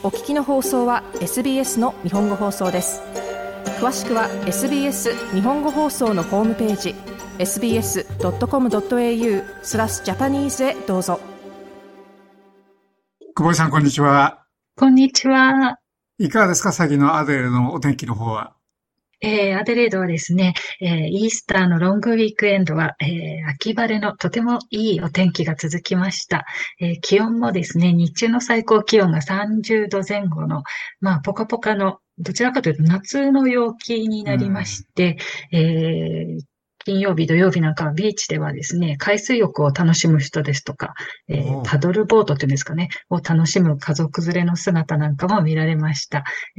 お聞きの放送は SBS の日本語放送です。詳しくは SBS 日本語放送のホームページ sbs.com.au/Japanese へどうぞ。 久保井さん、こんにちは。 こんにちは。 いかがですか、先のアデレードのお天気の方は。 アデレードはですね、イースターのロングウィークエンドは、秋晴れのとてもいいお天気が続きました。気温もですね、日中の最高気温が30度前後の、ポカポカの、どちらかというと夏の陽気になりまして、金曜日、土曜日なんかはビーチではですね、海水浴を楽しむ人ですとか、パドルボートっていうんですかね、を楽しむ家族連れの姿なんかも見られました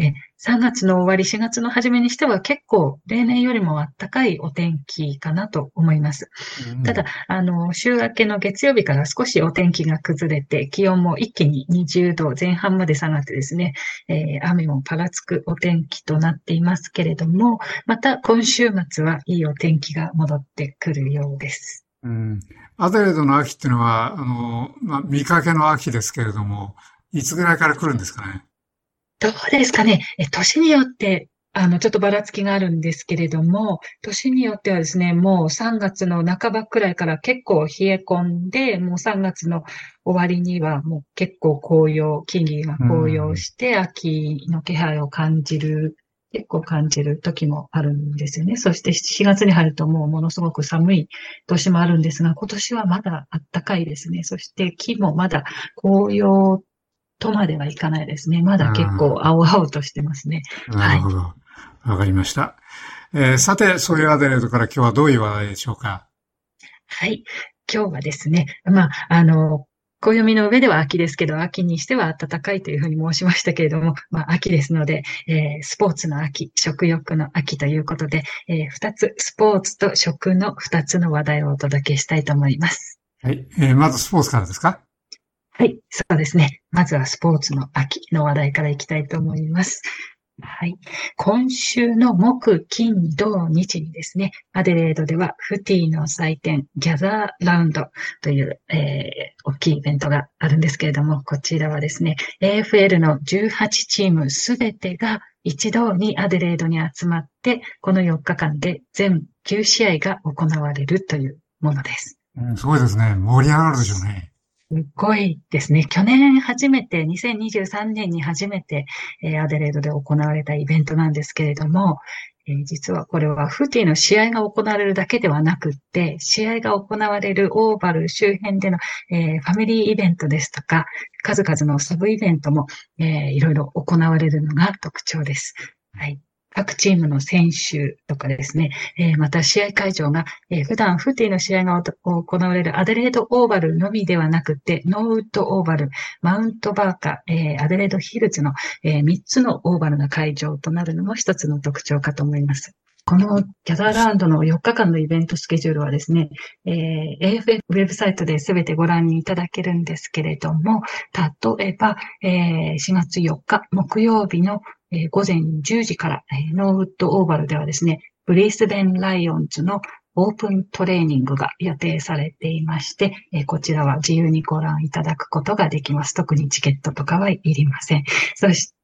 。3月の終わり、4月の初めにしては結構例年よりも暖かいお天気かなと思います。ただ、週明けの月曜日から少しお天気が崩れて、気温も一気に20度前半まで下がってですね、雨もぱらつくお天気となっていますけれども、また今週末はいいお天気が戻ってくるようです。 アデレードの秋っていうのは、見かけの秋ですけれども、いつぐらいから来るんですかね。 どうですかね。年によって、ちょっとばらつきがあるんですけれども、年によってはですね、もう3月の半ばくらいから結構冷え込んで、もう3月の終わりにはもう結構木々が紅葉して、秋の気配を結構感じる時もあるんですよね。そして4月に入るともうものすごく寒い年もあるんですが、今年はまだ暖かいですね。そして木もまだ紅葉とまではいかないですね。まだ結構青々としてますね。 なるほど。わかりました。さて、そういうアデレードから今日はどういう話題でしょうか。 はい。今日はですね、暦の上では秋ですけど、秋にしては暖かいというふうに申しましたけれども、秋ですので、スポーツの秋、食欲の秋ということで、スポーツと食の2つの話題をお届けしたいと思います。 はい。まずスポーツからですか。 はい、そうですね。まずはスポーツの秋の話題からいきたいと思います。はい。今週の木、金、土、日にですね、アデレードではフティの祭典、ギャザーラウンドという、大きいイベントがあるんですけれども、こちらはですね、AFL の18チームすべてが一堂にアデレードに集まって、この4日間で全9試合が行われるというものです。 すごいですね。盛り上がるでしょうね。 すごいですね。2023年に初めて、アデレードで行われたイベントなんですけれども、実はこれはフーティーの試合が行われるだけではなくって、試合が行われるオーバル周辺での、ファミリーイベントですとか、数々のサブイベントも、いろいろ行われるのが特徴です。はい。各チームの選手とかですね、また試合会場が、普段フーティーの試合が行われるアデレードオーバルのみではなくて、ノーウッドオーバル、マウントバーカ、アデレードヒルズの、3つのオーバルな会場となるのも一つの特徴かと思います。このギャザーラウンドの4日間のイベントスケジュールはですね、AFF ウェブサイトで全てご覧いただけるんですけれども、例えば、4月4日木曜日の午前10時から、ノーウッドオーバルではですね、ブリスベンライオンズのオープントレーニングが予定されていまして、こちらは自由にご覧いただくことができます。特にチケットとかはいりません。そして、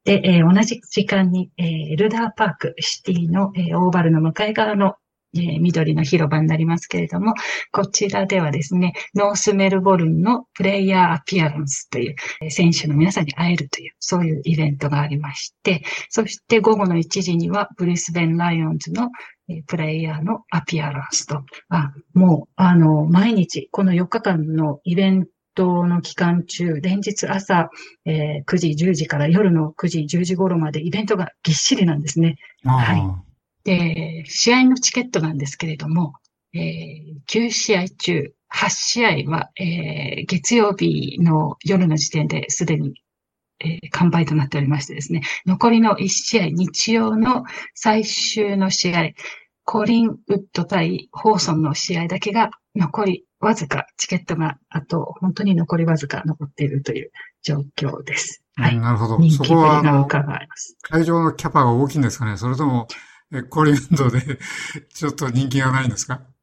同じ時間に、エルダーパークシティの、オーバルの向かい側の緑の広場になりますけれども、こちらではですね、ノースメルボルンのプレイヤーアピアランスという選手の皆さんに会えるという、そういうイベントがありまして、そして午後の1時にはブリスベンライオンズのプレイヤーのアピアランスと、もう、毎日、この4日間のイベントの期間中、連日朝、9時、10時から夜の9時、10時頃までイベントがぎっしりなんですね。はい。で、試合のチケットなんですけれども、9試合中、8試合は、月曜日の夜の時点ですでに、完売となっておりましてですね、残りの1試合、日曜の最終の試合、コリンウッド対ホーソンの試合だけが残りわずか、チケットが本当に残りわずか残っているという状況です。はい。 なるほど。 人気ぶりが伺えます。 会場のキャパが大きいんですかね。それとも、コリンウッドでちょっと人気がないんですか。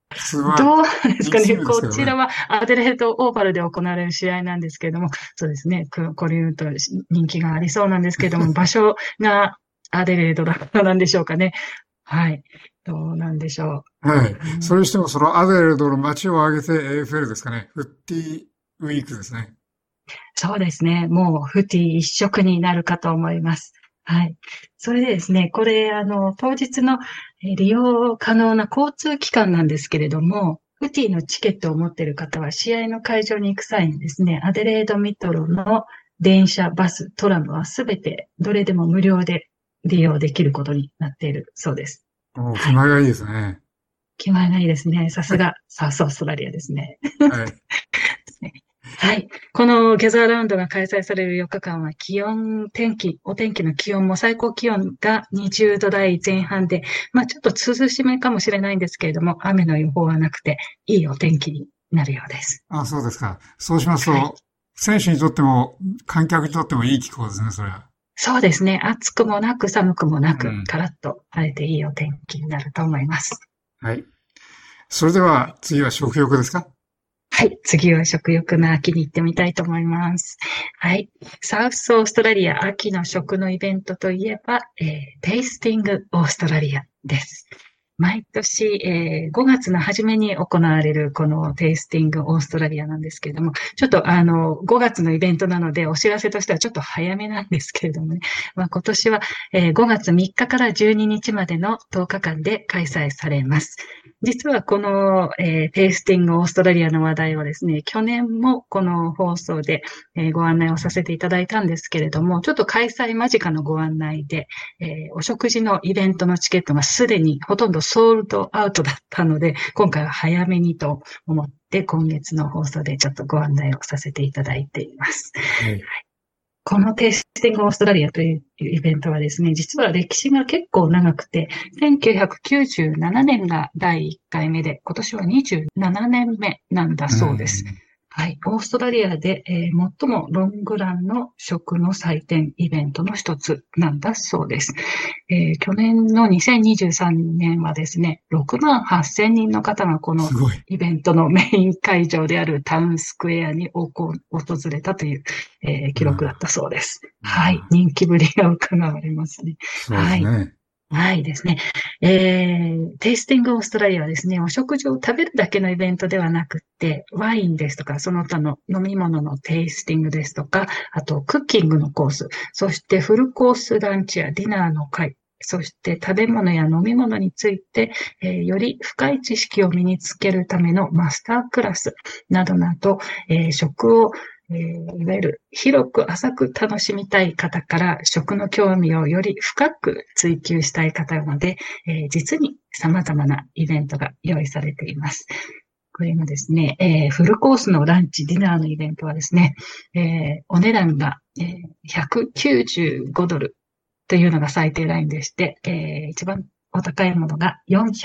普通はどうなんですかね。 人気するんですけどね。 こちらはアデレードオーバルで行われる試合なんですけれども、そうですね。これ言うと人気がありそうなんですけれども、場所がアデレードだからなんでしょうかね。はい。どうなんでしょはい。 う。うん、 それにしてもそのアデレードの街を挙げて AFL ですかね。フッティウィークですね。 そうですね。もうフティ一色になるかと思います。はい。それでですね、これ、当日の利用可能な交通機関なんですけれども、フティのチケットを持っている方は、試合の会場に行く際にですね、アデレードミトロの電車、バス、トラムはすべてどれでも無料で利用できることになっているそうです。 もう気はい。 前がいいですね。 気前がいいですね。さすが、サウスオーストラリアですね。 はい。 はい。このギャザーラウンドが開催される4日間はお天気の気温も最高気温が20度台前半で、まあちょっと涼しめかもしれないんですけれども、雨の予報はなくて、いいお天気になるようです。 あ、そうですか。そうしますはい。 と、選手にとっても、観客にとってもいい気候ですね、それは。 そうですね。暑くもなく寒くもなく、 うん。 カラッと晴れていいお天気になると思います。 はい。それでは、次は食欲ですか？ はい。次は食欲の秋に行ってみたいと思います。はい。サウスオーストラリア秋の食のイベントといえば、テイスティングオーストラリアです。毎年、5月の初めに行われるこのテイスティングオーストラリアなんですけれども、ちょっと5月のイベントなのでお知らせとしてはちょっと早めなんですけれどもね、まあ、今年は、5月3日から12日までの10日間で開催されます。実はこの、テイスティングオーストラリアの話題はですね、去年もこの放送で、ご案内をさせていただいたんですけれども、ちょっと開催間近のご案内で、お食事のイベントのチケットがすでにほとんどソールドアウトだったので、今回は早めにと思って、今月の放送でちょっとご案内をさせていただいています。 はい。 このテイスティングオーストラリアというイベントはですね、実は歴史が結構長くて、1997年が第1回目で、今年は27年目なんだうそうです。 ん。 はい。オーストラリアで、最もロングランの食の祭典イベントの一つなんだそうです。去年の2023年はですね、6万8000人の方がこのすごい。 イベントのメイン会場であるタウンスクエアに訪れたという、記録だったそうです。はい。人気ぶりが伺われますね。 そうではい。 すね。 はいですね。テイスティングオーストラリアはですね、お食事を食べるだけのイベントではなくって、ワインですとか、その他の飲み物のテイスティングですとか、あとクッキングのコース、そしてフルコースランチやディナーの会、そして食べ物や飲み物について、より深い知識を身につけるためのマスタークラスなどなど、食をいわゆる広く浅く楽しみたい方から食の興味をより深く追求したい方まで、実に様々なイベントが用意されています。これもですね、フルコースのランチ、ディナーのイベントはですね、お値段が、$195というのが最低ラインでして、一番お高いものが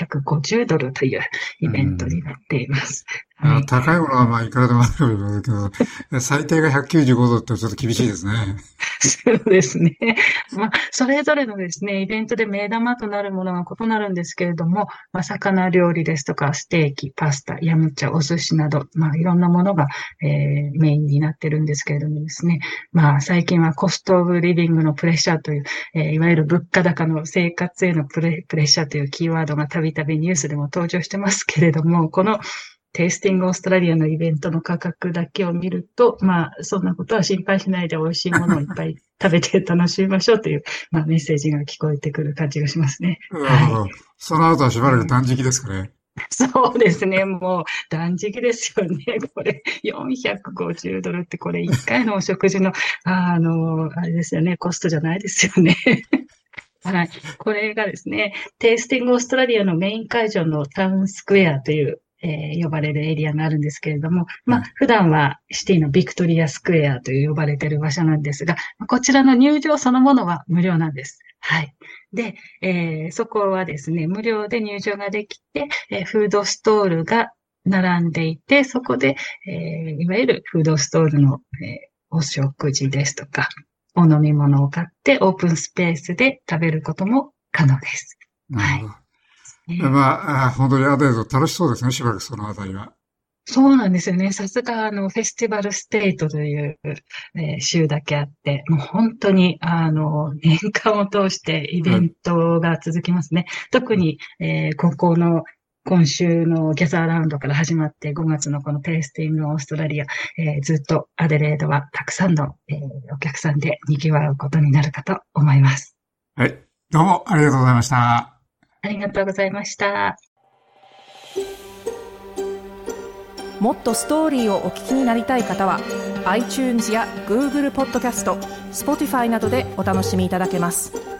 $450というイうベントにん。 なっています。はい。 高いものはまあいくらでもあるけど、最低が195度ってちょっと厳しいですね。 そうですね。まあ、それぞれのですね、イベントで目玉となるものが異なるんですけれども、まあ、魚料理ですとか、ステーキ、パスタ、ヤムチャ、お寿司など、まあ、いろんなものが、メインになってるんですけれどもですね、まあ、最近はコストオブリビングのプレッシャーという、いわゆる物価高の生活へのプレッシャーというキーワードがたびたびニュースでも登場してますけれども、このテイスティングオーストラリアのイベントの価格だけを見ると、まあ、そんなことは心配しないで美味しいものをいっぱい食べて楽しみましょうという、まあ、メッセージが聞こえてくる感じがしますね。はい。 なるほど。その後はしばらく断食ですかね。 そうですね。もう断食ですよね。これ、$450ってこれ1回のお食事の、あれですよね。コストじゃないですよね。はい。これがですね、テイスティングオーストラリアのメイン会場のタウンスクエアという、呼ばれるエリアがあるんですけれども、まあ、 はい。 普段はシティのビクトリアスクエアという呼ばれている場所なんですが、こちらの入場そのものは無料なんです。はい。で、そこはですね、無料で入場ができて、フードストールが並んでいて、そこで、いわゆるフードストールの、お食事ですとか、お飲み物を買ってオープンスペースで食べることも可能です。はい。 なるほど。 本当にアデレード楽しそうですね、しばらくそのあたりは。 そうなんですよね。さすが、フェスティバルステートという、州だけあって、もう本当に、年間を通してイベントが続きますね。特に、今週のギャザーラウンドから始まって5月のこのテイスティングオーストラリア、ずっとアデレードはたくさんの、お客さんで賑わうことになるかと思います。 はい。どうもありがとうございました。 ありがとうございました。 もっとストーリーをお聞きになりたい方は iTunes や Google ポッドキャスト、Spotify などでお楽しみいただけます。